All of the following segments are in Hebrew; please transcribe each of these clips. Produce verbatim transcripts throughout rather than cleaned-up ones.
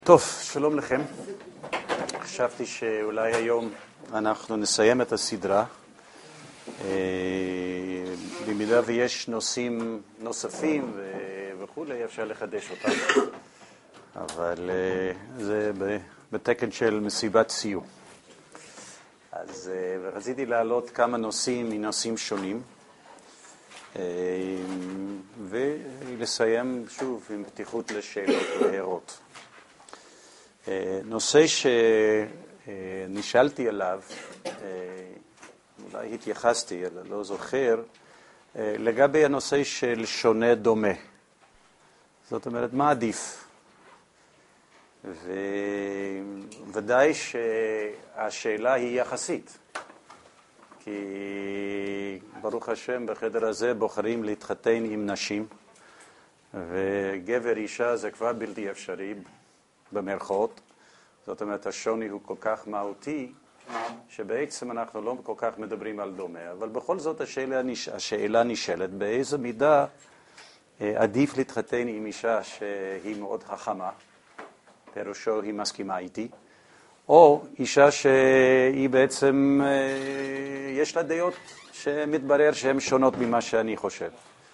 טוב, שלום לכם. חשבתי שאולי היום אנחנו נסיים את הסדרה. במידה ויש נושאים נוספים וכולי, אפשר לחדש אותם. אבל זה בתקן של מסיבת סיום. אז רציתי להעלות כמה נושאים מנושאים שונים. ולסיים שוב עם פתיחות לשאלות והערות. נושא שנשאלתי עליו, אולי התייחסתי, אלא לא זוכר, לגבי הנושא של שונה דומה. זאת אומרת, מה עדיף? וודאי שהשאלה היא יחסית. כי ברוך השם בחדר הזה בוחרים להתחתן עם נשים, וגבר אישה זה כבר בלתי אפשרי במרכאות. זאת אומרת, השוני הוא כל כך מהותי, שבעצם אנחנו לא כל כך מדברים על דומה. אבל בכל זאת השאלה, השאלה נשאלת, באיזו מידה עדיף להתחתן עם אישה שהיא מאוד חכמה, פירושו היא מסכימה איתי, או אישה שהיא בעצם, יש לה דעות שמתברר שהן שונות ממה שאני חושב.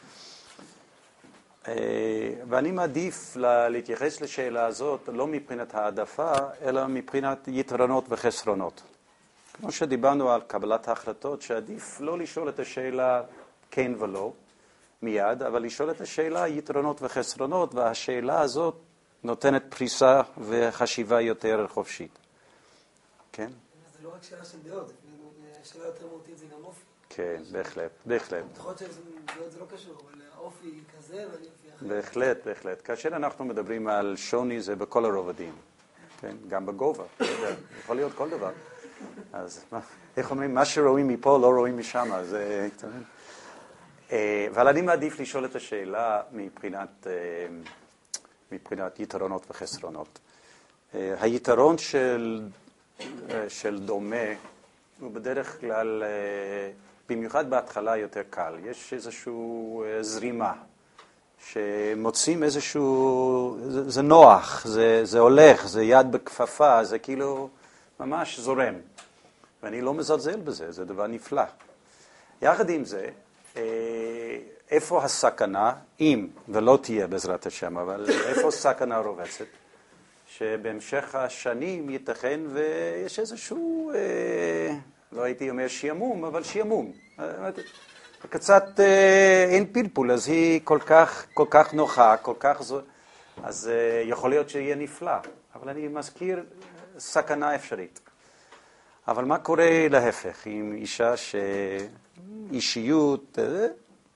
ואני מעדיף להתייחס לשאלה הזאת לא מבחינת העדפה, אלא מבחינת יתרונות וחסרונות. כמו שדיברנו על קבלת ההחלטות, שעדיף לא לשאול את השאלה כן ולא מיד, אבל לשאול את השאלה יתרונות וחסרונות, והשאלה הזאת נותנת פריסה וחשיבה יותר חופשית. כן? זה לא רק שאלה של דעות, שאלה יותר מהותית זה גם אופי. כן, בהחלט, בהחלט. יכול להיות שדעות זה לא קשור, אבל האופי כזה ואני אופי אחר. בהחלט, בהחלט. כאשר אנחנו מדברים על שוני זה בכל הרובדים, כן? גם בגובה, יכול להיות כל דבר. אז איך אומרים, מה שרואים מפה לא רואים משם, זה... אבל אני מעדיף לשאול את השאלה מבחינת... מבחינת יתרונות וחסרונות. היתרון של, של דומה הוא בדרך כלל, במיוחד בהתחלה יותר קל. יש איזשהו זרימה שמוצאים איזשהו, זה, זה נוח, זה, זה הולך, זה יד בכפפה, זה כאילו ממש זורם. ואני לא מזלזל בזה, זה דבר נפלא. יחד עם זה, איפה הסכנה, אם ולא תהיה בעזרת השם, אבל איפה הסכנה רובצת? שבהמשך השנים ייתכן ויש איזשהו, אה, לא הייתי אומר שימום, אבל שימום. קצת אה, אין פלפול, אז היא כל כך, כל כך נוחה, כל כך זו, אז אה, יכול להיות שיהיה נפלא. אבל אני מזכיר סכנה אפשרית. אבל מה קורה להפך עם אישה שאישיות, אה,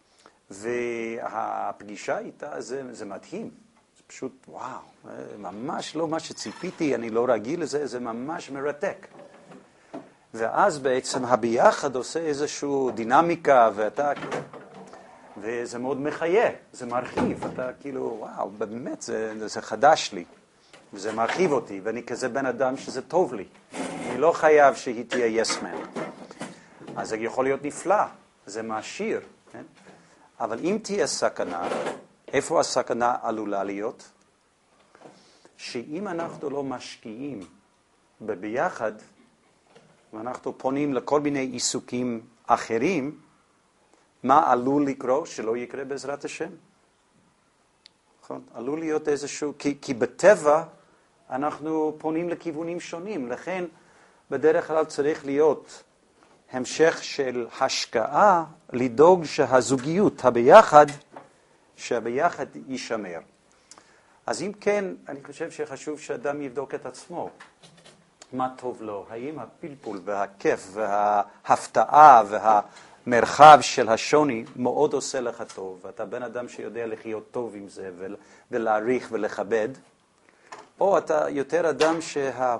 והפגישה איתה זה, זה מדהים, זה פשוט וואו, ממש לא מה שציפיתי, אני לא רגיל לזה, זה ממש מרתק. ואז בעצם הביחד עושה איזושהי דינמיקה, ואתה, וזה מאוד מחיה, זה מרחיב, אתה כאילו וואו, באמת זה, זה חדש לי, וזה מרחיב אותי, ואני כזה בן אדם שזה טוב לי, אני לא חייב שהיא תהיה yes man. אז זה יכול להיות נפלא, זה מעשיר, כן? אבל אם תהיה סכנה, איפה הסכנה עלולה להיות? שאם אנחנו לא משקיעים בביחד, ואנחנו פונים לכל מיני עיסוקים אחרים, מה עלול לקרות שלא יקרה בעזרת השם? נכון? עלול להיות איזשהו, כי, כי בטבע אנחנו פונים לכיוונים שונים, לכן בדרך כלל צריך להיות המשך של השקעה, לדאוג שהזוגיות, הביחד, שהביחד יישמר. אז אם כן, אני חושב שחשוב שאדם יבדוק את עצמו. מה טוב לו? האם הפלפול והכיף וההפתעה והמרחב של השוני מאוד עושה לך טוב, ואתה בן אדם שיודע לחיות טוב עם זה ולהעריך ולכבד, או אתה יותר אדם שה...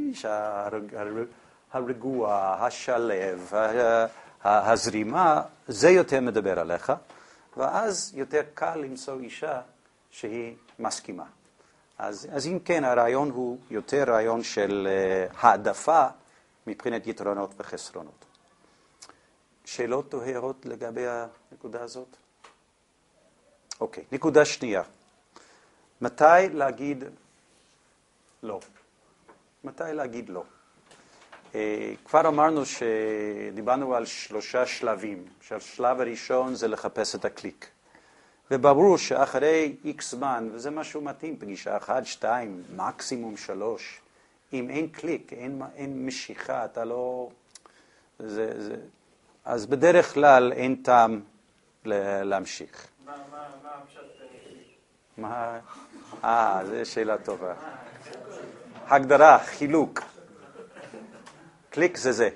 הרגוע, השלב, הזרימה, זה יותר מדבר עליך, ואז יותר קל למצוא אישה שהיא מסכימה. אז, אז אם כן, הרעיון הוא יותר רעיון של העדפה מבחינת יתרונות וחסרונות. שאלות או הערות לגבי הנקודה הזאת? אוקיי, נקודה שנייה. מתי להגיד לא. מתי להגיד לא? כבר אמרנו שדיברנו על שלושה שלבים, שהשלב הראשון זה לחפש את הקליק. וברור שאחרי איקס זמן, וזה משהו מתאים, פגישה אחת, שתיים, מקסימום שלוש, אם אין קליק, אין, אין משיכה, אתה לא... זה, זה... אז בדרך כלל אין טעם להמשיך. מה, מה, מה המשת קליק? מה... אה, זו שאלה טובה. הגדרה, חילוק. קליק זה זה.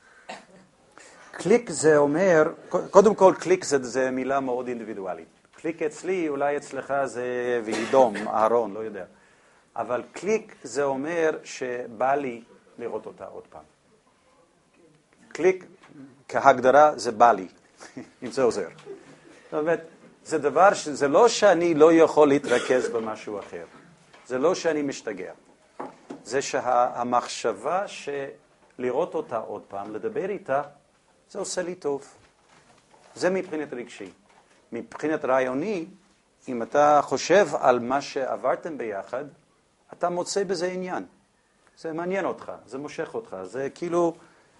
קליק זה אומר, קודם כל קליק זה, זה מילה מאוד אינדיבידואלית. קליק אצלי, אולי אצלך זה וידום, אהרון, לא יודע. אבל קליק זה אומר שבא לי לראות אותה עוד פעם. קליק כהגדרה זה בא לי, אם זה עוזר. זאת אומרת, זה דבר, זה לא שאני לא יכול להתרכז במשהו אחר. זה לא שאני משתגע. זה שהמחשבה שלראות אותה עוד פעם, לדבר איתה, זה עושה לי טוב. זה מבחינת רגשי. מבחינת רעיוני, אם אתה חושב על מה שעברתם ביחד, אתה מוצא בזה עניין. זה מעניין אותך, זה מושך אותך, זה כאילו,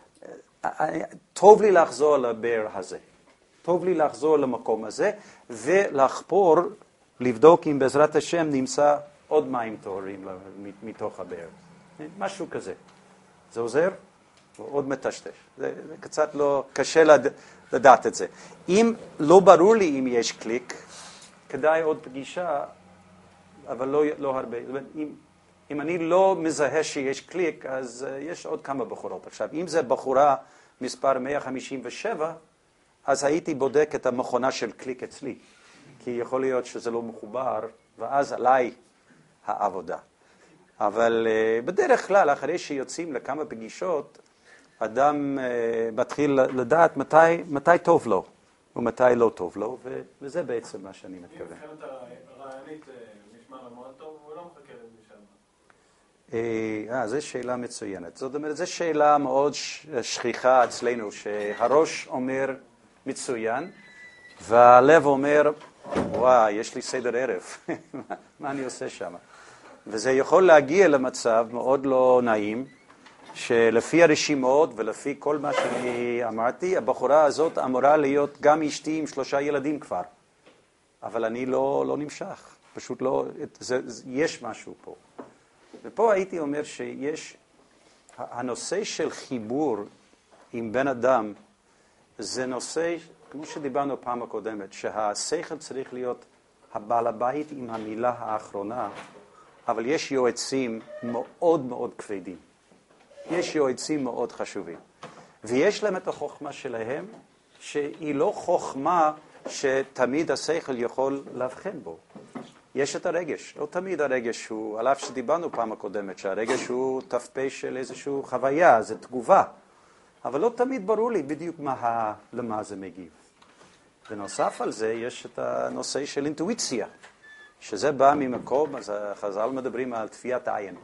טוב לי לחזור לבאר הזה. טוב לי לחזור למקום הזה, ולחפור, לבדוק אם בעזרת השם נמצא עוד מים טהורים מתוך הבאר. משהו כזה. זה עוזר? עוד מטשטש. זה, זה קצת לא, קשה לד, לדעת את זה. אם לא ברור לי אם יש קליק, כדאי עוד פגישה, אבל לא, לא הרבה. אם, אם אני לא מזהה שיש קליק, אז uh, יש עוד כמה בחורות. עכשיו, אם זה בחורה מספר מאה חמישים ושבע, אז הייתי בודק את המכונה של קליק אצלי. כי יכול להיות שזה לא מחובר, ואז עליי העבודה. אבל uh, בדרך כלל, אחרי שיוצאים לכמה פגישות, אדם uh, מתחיל לדעת מתי, מתי טוב לו, ומתי לא טוב לו, ו- וזה בעצם מה שאני מתכוון. אם מבחינת הרעיונית נשמע לו מאוד טוב, הוא לא מחכה לפגישה הבאה. אה, זו שאלה מצוינת. זאת אומרת, זו שאלה מאוד שכיחה אצלנו, שהראש אומר מצוין, והלב אומר, וואי, יש לי סדר ערב, מה אני עושה שם? וזה יכול להגיע למצב מאוד לא נעים, שלפי הרשימות ולפי כל מה שאני אמרתי, הבחורה הזאת אמורה להיות גם אשתי עם שלושה ילדים כבר. אבל אני לא, לא נמשך, פשוט לא, זה, זה, יש משהו פה. ופה הייתי אומר שיש, הנושא של חיבור עם בן אדם, זה נושא, כמו שדיברנו פעם הקודמת, שהשכל צריך להיות הבעל הבית עם המילה האחרונה, אבל יש יועצים מאוד מאוד כבדים. יש יועצים מאוד חשובים. ויש להם את החוכמה שלהם, שהיא לא חוכמה שתמיד השכל יכול להבחן בו. יש את הרגש. לא תמיד הרגש הוא, על אף שדיברנו פעם הקודמת, שהרגש הוא ת"פ של איזושהי חוויה, זה תגובה. אבל לא תמיד ברור לי בדיוק מה, למה זה מגיב. ונוסף על זה, יש את הנושא של אינטואיציה, שזה בא ממקום, אז החז"ל מדברים על תפיית עין.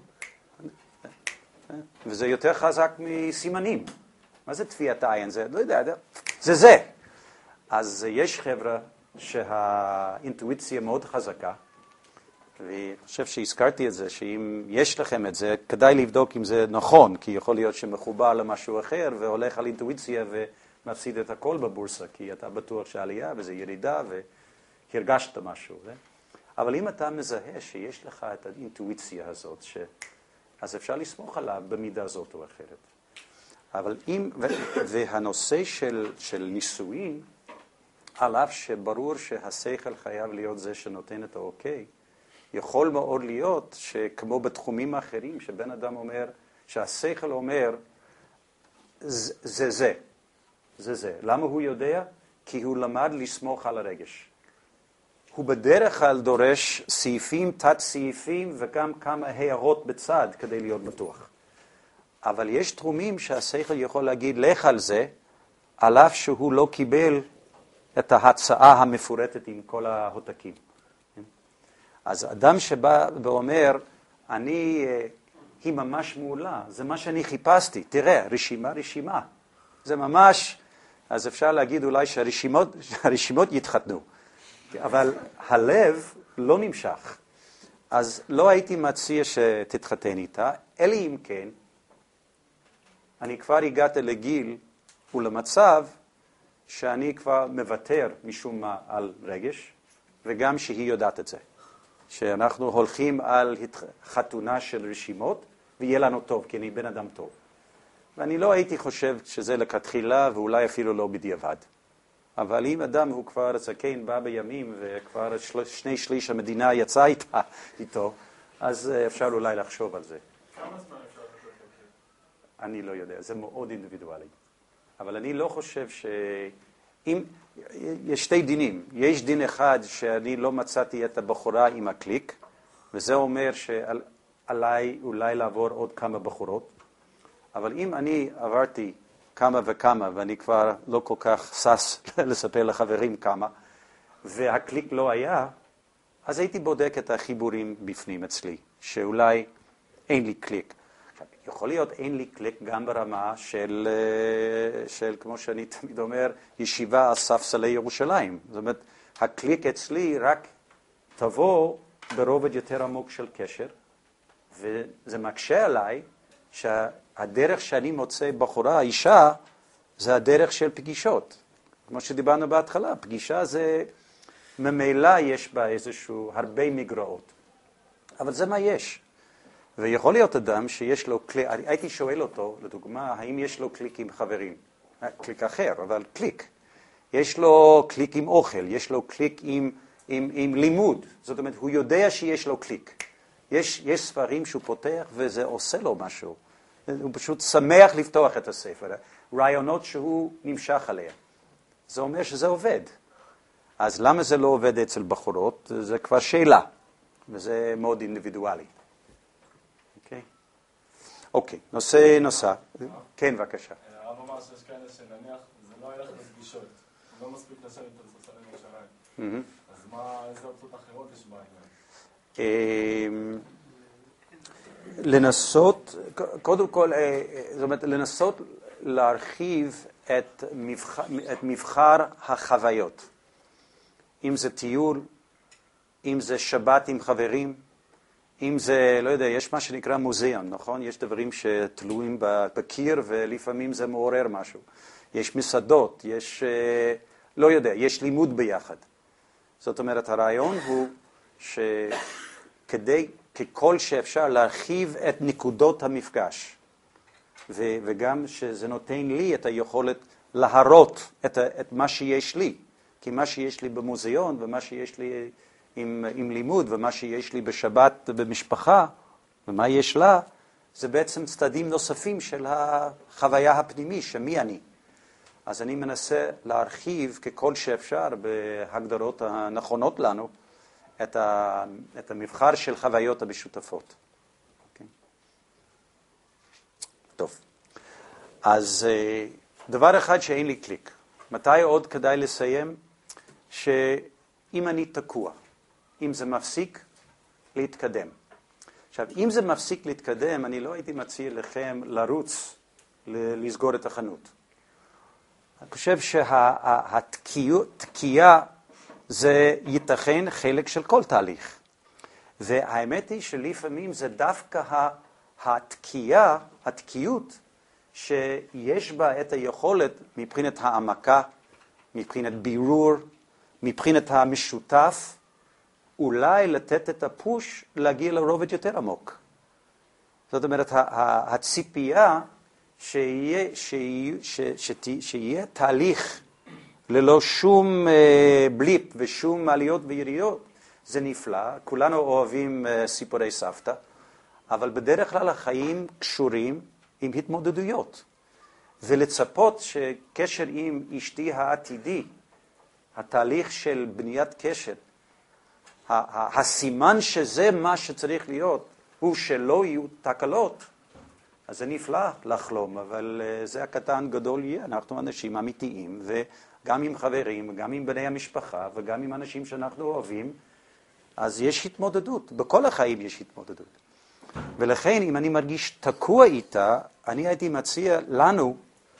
וזה יותר חזק מסימנים. מה זה תפיית עין? זה, לא יודע, זה זה. אז יש חבר'ה שהאינטואיציה מאוד חזקה, ואני חושב שהזכרתי את זה, שאם יש לכם את זה, כדאי לבדוק אם זה נכון, כי יכול להיות שמחובר למשהו אחר, והולך על אינטואיציה ומפסיד את הכל בבורסה, כי אתה בטוח שעלייה וזה ירידה, והרגשת משהו. אבל אם אתה מזהה שיש לך את האינטואיציה הזאת, ש... אז אפשר לסמוך עליו במידה זאת או אחרת. אבל אם, והנושא של, של נישואין, על אף שברור שהשכל חייב להיות זה שנותן את האוקיי, יכול מאוד להיות שכמו בתחומים אחרים, שבן אדם אומר, שהשכל אומר, זה זה, זה, זה זה. למה הוא יודע? כי הוא למד לסמוך על הרגש. הוא בדרך כלל דורש סעיפים, תת סעיפים, וגם כמה הערות בצד כדי להיות בטוח. אבל יש תחומים שהשכל יכול להגיד, לך על זה, על אף שהוא לא קיבל את ההצעה המפורטת עם כל ההותקים. אז אדם שבא ואומר, אני, היא ממש מעולה, זה מה שאני חיפשתי, תראה, רשימה, רשימה. זה ממש, אז אפשר להגיד אולי שהרשימות, שהרשימות יתחתנו. אבל הלב לא נמשך. אז לא הייתי מציע שתתחתן איתה, אלא אם כן, אני כבר הגעתי לגיל ולמצב שאני כבר מוותר משום מה על רגש, וגם שהיא יודעת את זה. שאנחנו הולכים על חתונה של רשימות, ויהיה לנו טוב, כי אני בן אדם טוב. ואני לא הייתי חושב שזה לכתחילה, ואולי אפילו לא בדיעבד. אבל אם אדם הוא כבר זקן, בא בימים, וכבר שני שליש המדינה יצא איתה, איתו, אז אפשר אולי לחשוב על זה. כמה זמן אפשר לתת לקליק? אני לא יודע, זה מאוד אינדיבידואלי. אבל אני לא חושב ש... אם... יש שתי דינים. יש דין אחד שאני לא מצאתי את הבחורה עם הקליק, וזה אומר שעליי אולי לעבור עוד כמה בחורות. אבל אם אני עברתי כמה וכמה, ואני כבר לא כל כך סס לספר לחברים כמה, והקליק לא היה, אז הייתי בודק את החיבורים בפנים אצלי, שאולי אין לי קליק. יכול להיות אין לי קליק גם ברמה של, של, כמו שאני תמיד אומר, ישיבה על ספסלי ירושלים. זאת אומרת, הקליק אצלי רק תבוא ברובד יותר עמוק של קשר, וזה מקשה עליי שהדרך שאני מוצא בחורה, אישה, זה הדרך של פגישות. כמו שדיברנו בהתחלה, פגישה זה, ממילא יש בה איזשהו הרבה מגרעות. אבל זה מה יש. ויכול להיות אדם שיש לו קליק, הייתי שואל אותו, לדוגמה, האם יש לו קליק עם חברים? קליק אחר, אבל קליק. יש לו קליק עם אוכל, יש לו קליק עם, עם, עם לימוד. זאת אומרת, הוא יודע שיש לו קליק. יש, יש ספרים שהוא פותח וזה עושה לו משהו. הוא פשוט שמח לפתוח את הספר. רעיונות שהוא נמשך עליה. זה אומר שזה עובד. אז למה זה לא עובד אצל בחורות? זה כבר שאלה. וזה מאוד אינדיבידואלי. אוקיי? אוקיי, נושא נוסף. כן, בבקשה. הרב אמר שיש כאלה שנניח, זה לא ילך לפגישות. לא מספיק לשבת על ספסלים ירושלים. אז מה, איזה אופציות אחרות יש בעניין? לנסות, קודם כל, זאת אומרת, לנסות להרחיב את מבחר, את מבחר החוויות. אם זה טיול, אם זה שבת עם חברים, אם זה, לא יודע, יש מה שנקרא מוזיאון, נכון? יש דברים שתלויים בקיר ולפעמים זה מעורר משהו. יש מסעדות, יש, לא יודע, יש לימוד ביחד. זאת אומרת, הרעיון הוא שכדי, ככל שאפשר להרחיב את נקודות המפגש, ו, וגם שזה נותן לי את היכולת להראות את, את מה שיש לי. כי מה שיש לי במוזיאון ומה שיש לי עם, עם לימוד ומה שיש לי בשבת במשפחה ומה יש לה, זה בעצם צדדים נוספים של החוויה הפנימי, שמי אני. אז אני מנסה להרחיב ככל שאפשר בהגדרות הנכונות לנו את, ה, את המבחר של חוויות המשותפות. Okay. טוב. אז דבר אחד שאין לי קליק. מתי עוד כדאי לסיים? שאם אני תקוע, אם זה מפסיק להתקדם. עכשיו, אם זה מפסיק להתקדם, אני לא הייתי מציע לכם לרוץ, לסגור את החנות. אני חושב שהתקיעה זה ייתכן חלק של כל תהליך. והאמת היא שלפעמים זה דווקא התקיעה, התקיעות, שיש בה את היכולת מבחינת העמקה, מבחינת בירור, מבחינת המשותף, אולי לתת את הפוש להגיע לרובד יותר עמוק. זאת אומרת, הציפייה שיהיה, שיהיה, שיהיה, שיהיה תהליך ללא שום בליפ ושום עליות וירידות, זה נפלא. כולנו אוהבים סיפורי סבתא, אבל בדרך כלל החיים קשורים עם התמודדויות. ולצפות שקשר עם אשתי העתידי, התהליך של בניית קשר, הסימן שזה מה שצריך להיות, הוא שלא יהיו תקלות, אז זה נפלא לחלום, אבל זה הקטן גדול יהיה. אנחנו אנשים אמיתיים, וגם עם חברים, גם עם בני המשפחה, וגם עם אנשים שאנחנו אוהבים, אז יש התמודדות, בכל החיים יש התמודדות. ולכן, אם אני מרגיש תקוע איתה, אני הייתי מציע לנו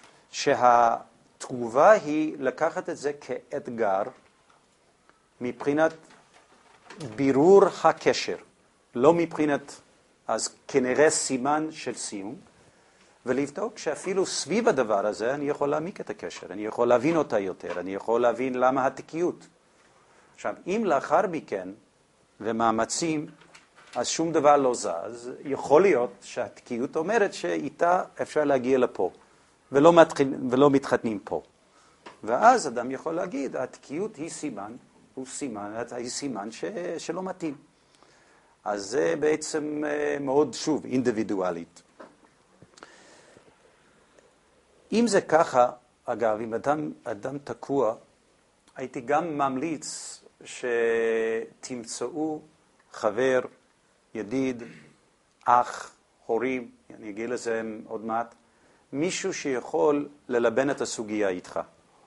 שהתגובה היא לקחת את זה כאתגר מבחינת בירור הקשר. לא מבחינת, אז כנראה סימן של סיום, ולבדוק שאפילו סביב הדבר הזה אני יכול להעמיק את הקשר, אני יכול להבין אותה יותר, אני יכול להבין למה התקיעות. עכשיו, אם לאחר מכן ומאמצים, אז שום דבר לא זז, יכול להיות שהתקיעות אומרת שאיתה אפשר להגיע לפה, ולא, מתחיל, ולא מתחתנים פה. ואז אדם יכול להגיד, התקיעות היא סימן, הוא סימן, היא סימן ש, שלא מתאים. אז זה בעצם מאוד, שוב, אינדיבידואלית. אם זה ככה, אגב, אם אדם, אדם תקוע, הייתי גם ממליץ שתמצאו חבר, ידיד, אח, הורים, אני אגיד לזה עוד מעט, מישהו שיכול ללבן את הסוגיה איתך.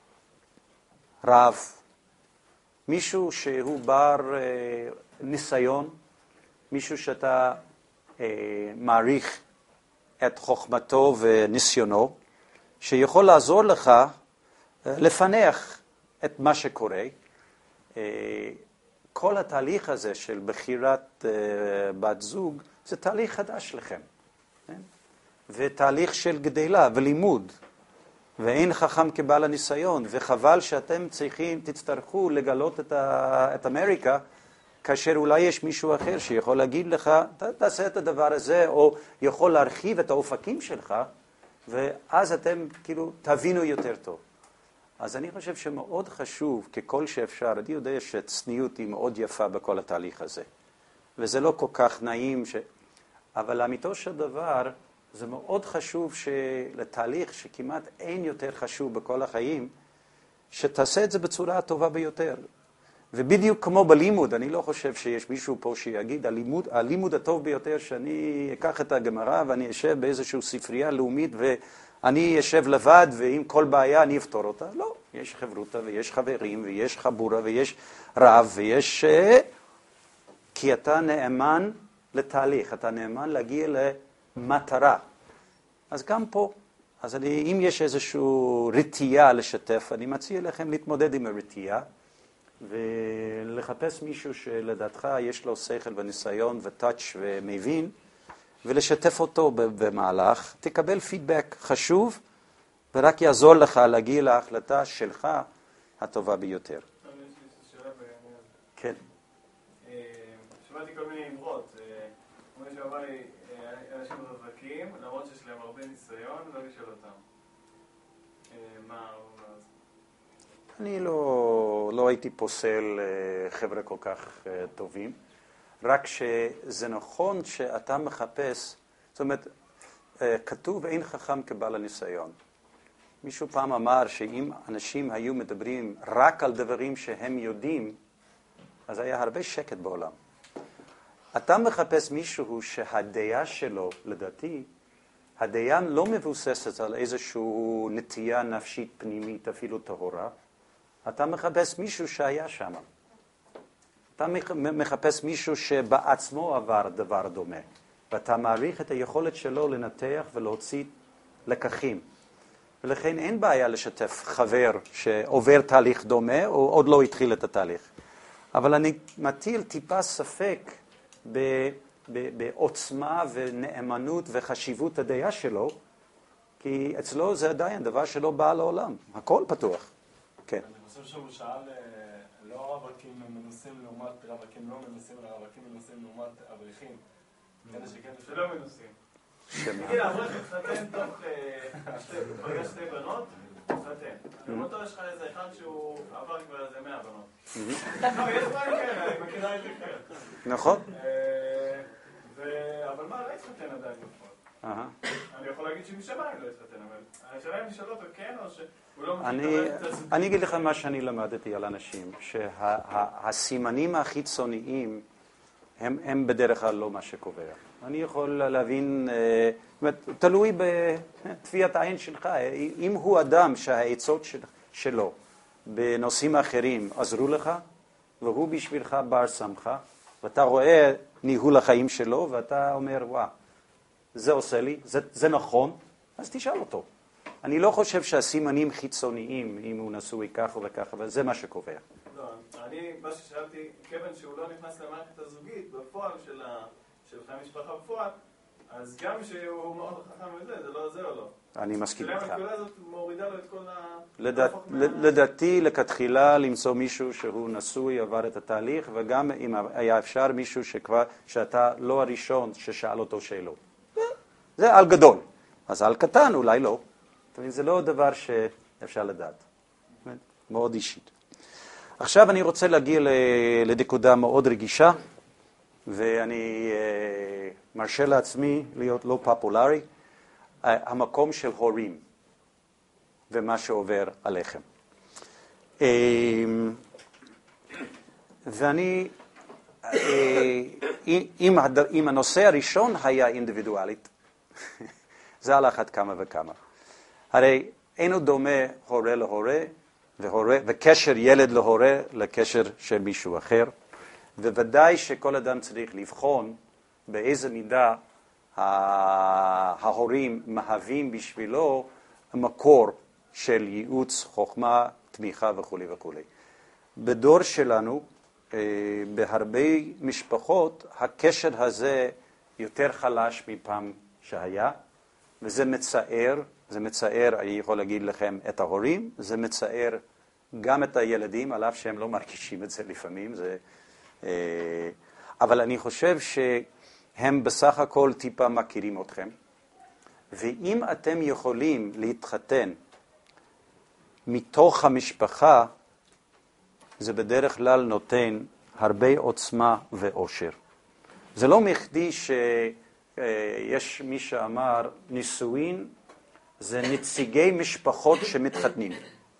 רב, מישהו שהוא בר אה, ניסיון, מישהו שאתה אה, מעריך את חוכמתו וניסיונו, שיכול לעזור לך אה, לפנח את מה שקורה. אה, כל התהליך הזה של בחירת אה, בת זוג, זה תהליך חדש לכם. כן? ותהליך של גדלה ולימוד. ואין חכם כבעל הניסיון, וחבל שאתם צריכים, תצטרכו לגלות את, ה, את אמריקה, כאשר אולי יש מישהו אחר שיכול להגיד לך, ת, תעשה את הדבר הזה, או יכול להרחיב את האופקים שלך, ואז אתם כאילו תבינו יותר טוב. אז אני חושב שמאוד חשוב, ככל שאפשר, אני יודע שצניעות היא מאוד יפה בכל התהליך הזה, וזה לא כל כך נעים, ש... אבל לאמיתו של דבר, זה מאוד חשוב לתהליך שכמעט אין יותר חשוב בכל החיים, שתעשה את זה בצורה הטובה ביותר. ובדיוק כמו בלימוד, אני לא חושב שיש מישהו פה שיגיד, הלימוד, הלימוד הטוב ביותר שאני אקח את הגמרא ואני אשב באיזושהי ספרייה לאומית ואני אשב לבד ועם כל בעיה אני אפתור אותה. לא, יש חברותה ויש חברים ויש חבורה ויש רב ויש... כי אתה נאמן לתהליך, אתה נאמן להגיע למטרה. אז גם פה, אז אני, אם יש איזושהי רתיעה לשתף, אני מציע לכם להתמודד עם הרתיעה, ולחפש מישהו שלדעתך יש לו שכל וניסיון וטאץ' ומבין, ולשתף אותו במהלך. תקבל פידבק חשוב, ורק יעזור לך להגיע להחלטה שלך הטובה ביותר. כן. שמעתי כל מיני אמרות, כמו שאמר לי, אנשים רווקים, למרות שיש להם הרבה ניסיון, לא לשאול אותם. מה... אני לא, לא הייתי פוסל חבר'ה כל כך טובים, רק שזה נכון שאתה מחפש, זאת אומרת, כתוב אין חכם כבעל הניסיון. מישהו פעם אמר שאם אנשים היו מדברים רק על דברים שהם יודעים, אז היה הרבה שקט בעולם. אתה מחפש מישהו שהדעה שלו, לדעתי, הדעה לא מבוססת על איזושהי נטייה נפשית פנימית, אפילו טהורה. אתה מחפש מישהו שהיה שם. אתה מחפש מישהו שבעצמו עבר דבר דומה. ואתה מעריך את היכולת שלו לנתח ולהוציא לקחים. ולכן אין בעיה לשתף חבר שעובר תהליך דומה, או עוד לא התחיל את התהליך. אבל אני מטיל טיפה ספק בעוצמה ונאמנות וחשיבות הדעה שלו, כי אצלו זה עדיין דבר שלא בא לעולם. הכל פתוח. כן. אני חושב שהוא שאל, לא רווקים מנוסים לעומת רווקים לא מנוסים, אלא רווקים מנוסים לעומת אברכים. כאלה שכן שלא מנוסים. תגיד, אברך התחתן תוך, פגש שתי בנות, התחתן. במותו יש לך איזה אחד שהוא עבר כבר איזה מאה בנות. לא, יש דברים כאלה, אני מכירה את זה כאלה. נכון. אבל מה, לא התחתן עדיין בפועל. אני יכול להגיד שמשמיים לא התחתן, אבל השאלה אם נשאל אותו כן או שהוא לא מתחתן. אני אגיד לך מה שאני למדתי על אנשים, שהסימנים החיצוניים הם בדרך כלל לא מה שקובע. אני יכול להבין, תלוי בתביעת העין שלך. אם הוא אדם שהעצות שלו בנושאים אחרים עזרו לך, והוא בשבילך בר סמכה, ואתה רואה ניהול החיים שלו, ואתה אומר, וואה, זה עושה לי, זה, זה נכון, אז תשאל אותו. אני לא חושב שהסימנים חיצוניים, אם הוא נשוי ככה וככה, אבל זה מה שקובע. אני, מה ששאלתי, כיוון שהוא לא נכנס למערכת הזוגית, בפועל של חיי משפחה בפועל, אז גם שהוא מאוד חכם וזה, זה לא עוזר לו. אני מסכים איתך. השאלה הזאת מורידה לו את כל ה... לדעתי, לכתחילה למצוא מישהו שהוא נשוי, עבר את התהליך, וגם אם היה אפשר מישהו שכבר, שאתה לא הראשון ששאל אותו שאלות. זה על גדול. אז על קטן אולי לא. זה לא דבר שאפשר לדעת. מאוד אישית. עכשיו אני רוצה להגיע לנקודה מאוד רגישה, ואני מרשה לעצמי להיות לא פופולרי, המקום של הורים ומה שעובר עליכם. ואני, אם, אם הנושא הראשון היה אינדיבידואלית, זה על אחת כמה וכמה. הרי אינו דומה הורה להורה, והורה, וקשר ילד להורה לקשר של מישהו אחר, וודאי שכל אדם צריך לבחון באיזה מידה ההורים מהווים בשבילו מקור של ייעוץ, חוכמה, תמיכה וכו' וכו'. בדור שלנו, בהרבה משפחות, הקשר הזה יותר חלש מפעם שהיה, וזה מצער, זה מצער, אני יכול להגיד לכם, את ההורים, זה מצער גם את הילדים, על אף שהם לא מרגישים את זה לפעמים, זה, אבל אני חושב שהם בסך הכל טיפה מכירים אתכם, ואם אתם יכולים להתחתן מתוך המשפחה, זה בדרך כלל נותן הרבה עוצמה ואושר. זה לא מכדי שיש מי שאמר, נישואין זה נציגי משפחות שמתחתנים.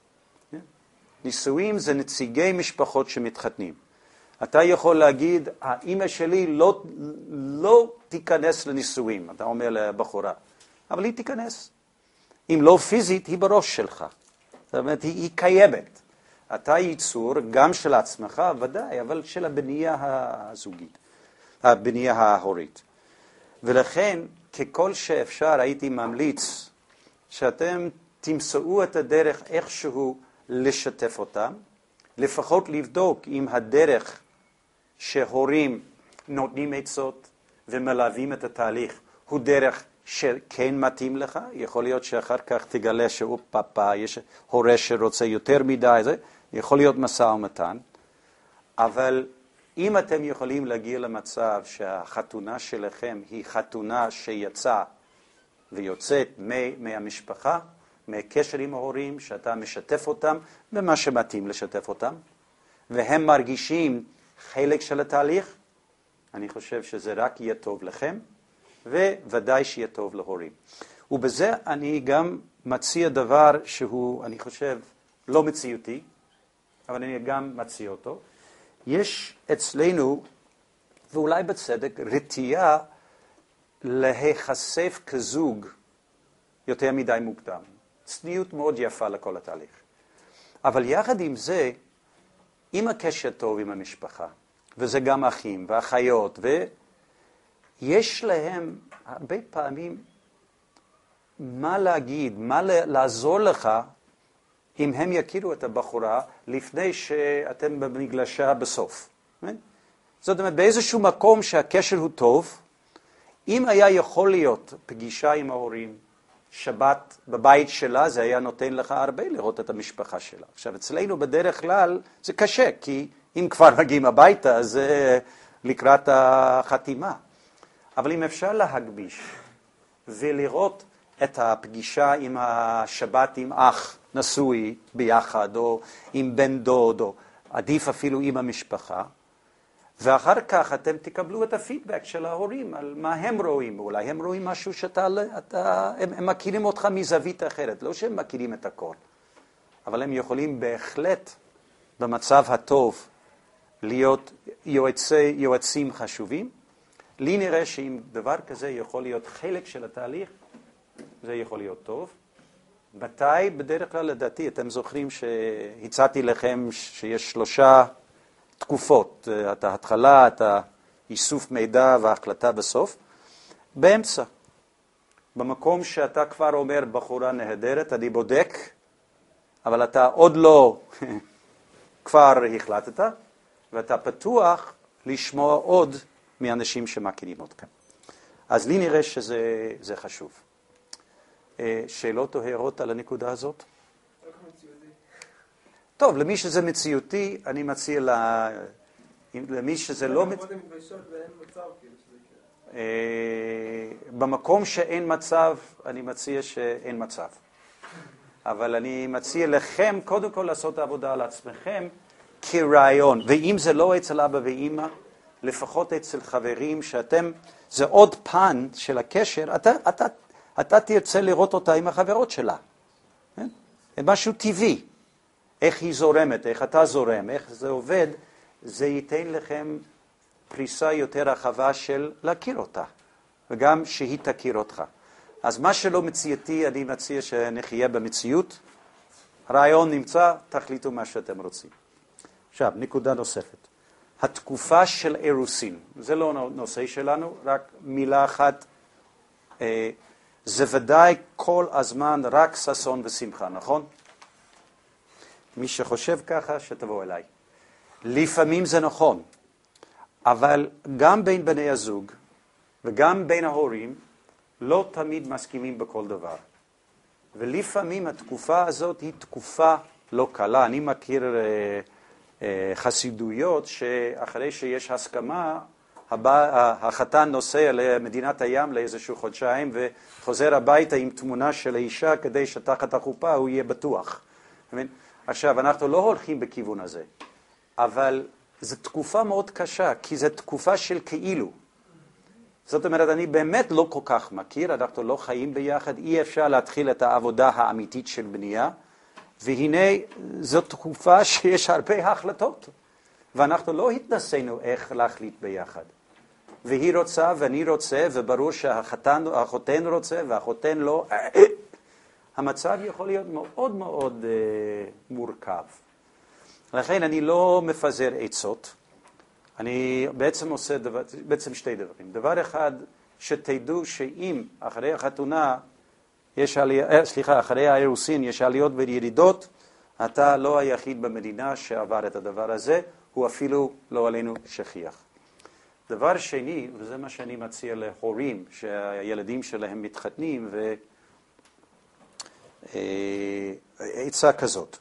נישואים זה נציגי משפחות שמתחתנים. אתה יכול להגיד, האמא שלי לא, לא תיכנס לנישואים, אתה אומר לבחורה, אבל היא תיכנס. אם לא פיזית, היא בראש שלך. זאת אומרת, היא, היא קיימת. אתה ייצור גם של עצמך, ודאי, אבל של הבנייה הזוגית, הבנייה ההורית. ולכן, ככל שאפשר, הייתי ממליץ שאתם תמצאו את הדרך איכשהו לשתף אותם, לפחות לבדוק אם הדרך שהורים נותנים עצות ומלווים את התהליך הוא דרך שכן מתאים לך. יכול להיות שאחר כך תגלה שהוא פאפה, יש הורה שרוצה יותר מדי, זה יכול להיות משא ומתן, אבל אם אתם יכולים להגיע למצב שהחתונה שלכם היא חתונה שיצאה ויוצאת מהמשפחה, מהקשר עם ההורים, שאתה משתף אותם במה שמתאים לשתף אותם, והם מרגישים חלק של התהליך, אני חושב שזה רק יהיה טוב לכם, וודאי שיהיה טוב להורים. ובזה אני גם מציע דבר שהוא, אני חושב, לא מציאותי, אבל אני גם מציע אותו. יש אצלנו, ואולי בצדק, רתיעה להיחשף כזוג יותר מדי מוקדם. צניעות מאוד יפה לכל התהליך. אבל יחד עם זה, אם הקשר טוב עם המשפחה, וזה גם אחים ואחיות, ויש להם הרבה פעמים מה להגיד, מה לעזור לך, אם הם יכירו את הבחורה לפני שאתם במגלשה בסוף. זאת אומרת, באיזשהו מקום שהקשר הוא טוב, אם היה יכול להיות פגישה עם ההורים, שבת בבית שלה, זה היה נותן לך הרבה לראות את המשפחה שלה. עכשיו, אצלנו בדרך כלל זה קשה, כי אם כבר מגיעים הביתה, אז זה לקראת החתימה. אבל אם אפשר להגביש ולראות את הפגישה עם השבת עם אח נשוי ביחד, או עם בן דוד, או עדיף אפילו עם המשפחה, ואחר כך אתם תקבלו את הפידבק של ההורים על מה הם רואים. אולי הם רואים משהו שאתה, אתה, הם, הם מכירים אותך מזווית אחרת, לא שהם מכירים את הכל. אבל הם יכולים בהחלט במצב הטוב להיות יועצי, יועצים חשובים. לי נראה שאם דבר כזה יכול להיות חלק של התהליך, זה יכול להיות טוב. מתי? בדרך כלל לדעתי, אתם זוכרים שהצעתי לכם שיש שלושה תקופות, את ההתחלה, את האיסוף מידע וההחלטה בסוף. באמצע, במקום שאתה כבר אומר בחורה נהדרת, אני בודק, אבל אתה עוד לא כבר החלטת, ואתה פתוח לשמוע עוד מאנשים שמכירים אותך. אז לי נראה שזה זה חשוב. שאלות או הערות על הנקודה הזאת? טוב, למי שזה מציאותי, אני מציע לה... למי שזה לא... במקום שאין מצב, אני מציע שאין מצב. אבל אני מציע לכם קודם כל לעשות עבודה על עצמכם כרעיון. ואם זה לא אצל אבא ואמא, לפחות אצל חברים שאתם, זה עוד פן של הקשר, אתה, אתה, אתה תרצה לראות אותה עם החברות שלה. כן? זה משהו טבעי. איך היא זורמת, איך אתה זורם, איך זה עובד, זה ייתן לכם פריסה יותר רחבה של להכיר אותה, וגם שהיא תכיר אותך. אז מה שלא מציאתי, אני מציע שנחיה במציאות. הרעיון נמצא, תחליטו מה שאתם רוצים. עכשיו, נקודה נוספת. התקופה של אירוסין, זה לא נושא שלנו, רק מילה אחת. אה, זה ודאי כל הזמן רק ששון ושמחה, נכון? מי שחושב ככה, שתבוא אליי. לפעמים זה נכון, אבל גם בין בני הזוג וגם בין ההורים, לא תמיד מסכימים בכל דבר. ולפעמים התקופה הזאת היא תקופה לא קלה. אני מכיר אה, אה, חסידויות שאחרי שיש הסכמה, הבא, החתן נוסע למדינת הים לאיזשהו חודשיים וחוזר הביתה עם תמונה של האישה כדי שתחת החופה הוא יהיה בטוח. עכשיו, אנחנו לא הולכים בכיוון הזה, אבל זו תקופה מאוד קשה, כי זו תקופה של כאילו. זאת אומרת, אני באמת לא כל כך מכיר, אנחנו לא חיים ביחד, אי אפשר להתחיל את העבודה האמיתית של בנייה, והנה זו תקופה שיש הרבה החלטות, ואנחנו לא התנסינו איך להחליט ביחד. והיא רוצה ואני רוצה, וברור שהחתן, החותן רוצה והחותן לא. המצב יכול להיות מאוד מאוד uh, מורכב. לכן אני לא מפזר עצות. אני בעצם עושה דבר, בעצם שתי דברים. דבר אחד, שתדעו שאם אחרי החתונה, יש עלייה, סליחה, אחרי האירוסין יש עליות וירידות, אתה לא היחיד במדינה שעבר את הדבר הזה, הוא אפילו לא עלינו שכיח. דבר שני, וזה מה שאני מציע להורים, שהילדים שלהם מתחתנים, ועצה כזאת.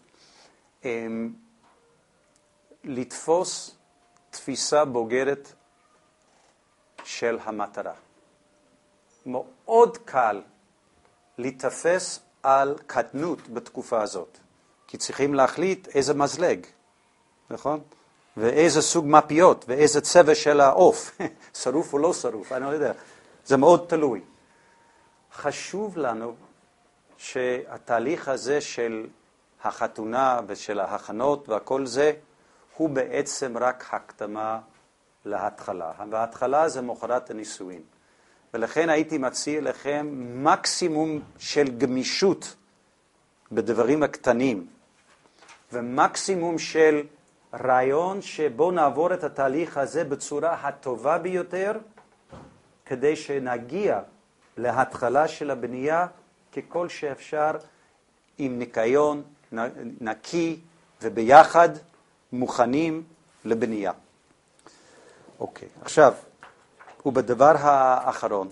לתפוס תפיסה בוגרת של המטרה. מאוד קל להתאפס על קטנות בתקופה הזאת, כי צריכים להחליט איזה מזלג, נכון? ואיזה סוג מפיות, ואיזה צבע של העוף, שרוף או לא שרוף, אני לא יודע. זה מאוד תלוי. חשוב לנו שהתהליך הזה של החתונה ושל ההכנות והכל זה, הוא בעצם רק הקדמה להתחלה. וההתחלה זה מוחרת הנישואין. ולכן הייתי מציע לכם מקסימום של גמישות בדברים הקטנים, ומקסימום של רעיון שבו נעבור את התהליך הזה בצורה הטובה ביותר, כדי שנגיע להתחלה של הבנייה ככל שאפשר עם ניקיון נקי וביחד מוכנים לבנייה. אוקיי, עכשיו, ובדבר האחרון,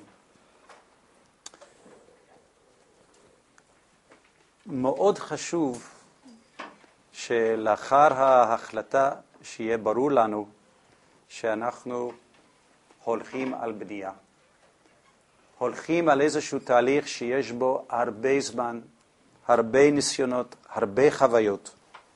מאוד חשוב שלאחר ההחלטה שיהיה ברור לנו שאנחנו הולכים על בנייה. הולכים על איזשהו תהליך שיש בו הרבה זמן, הרבה ניסיונות, הרבה חוויות.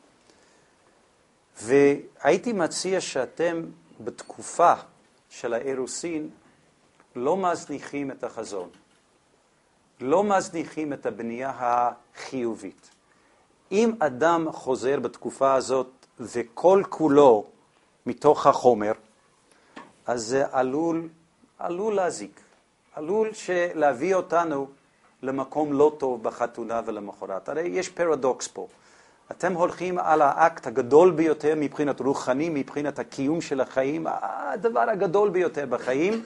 והייתי מציע שאתם בתקופה של האירוסין לא מזניחים את החזון. לא מזניחים את הבנייה החיובית. אם אדם חוזר בתקופה הזאת וכל כולו מתוך החומר, אז זה עלול, עלול להזיק. עלול להביא אותנו למקום לא טוב בחתונה ולמחרת. הרי יש פרדוקס פה. אתם הולכים על האקט הגדול ביותר מבחינת רוחני, מבחינת הקיום של החיים, הדבר הגדול ביותר בחיים,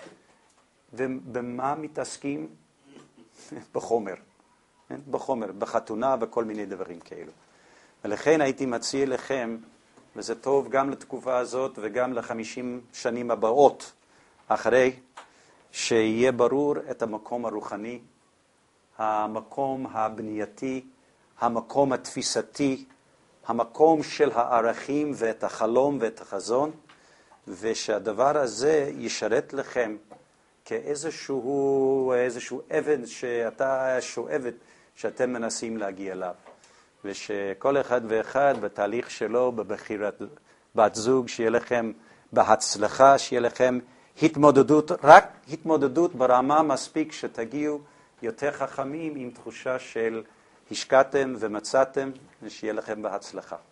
ובמה מתעסקים? בחומר. בחומר, בחתונה וכל מיני דברים כאלו. ולכן הייתי מציע לכם וזה טוב גם לתקופה הזאת וגם לחמישים שנים הבאות, אחרי שיהיה ברור את המקום הרוחני, המקום הבנייתי, המקום התפיסתי, המקום של הערכים ואת החלום ואת החזון, ושהדבר הזה ישרת לכם כאיזשהו איזשהו אבן שאתה שואבת, שאתם מנסים להגיע אליו. ושכל אחד ואחד בתהליך שלו, בבחירת בת זוג, שיהיה לכם בהצלחה, שיהיה לכם התמודדות, רק התמודדות ברמה מספיק שתגיעו יותר חכמים עם תחושה של השקעתם ומצאתם, ושיהיה לכם בהצלחה.